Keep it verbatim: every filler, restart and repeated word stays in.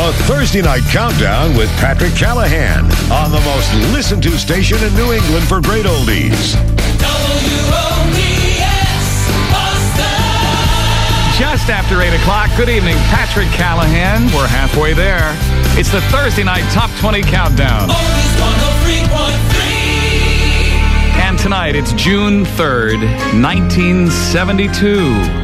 The Thursday Night Countdown with Patrick Callahan on the most listened to station in New England for great oldies. W O D S Boston. Just after eight o'clock, good evening, Patrick Callahan. We're halfway there. It's the Thursday Night Top twenty Countdown. Oldies one oh three point three. And tonight, it's June third, nineteen seventy-two.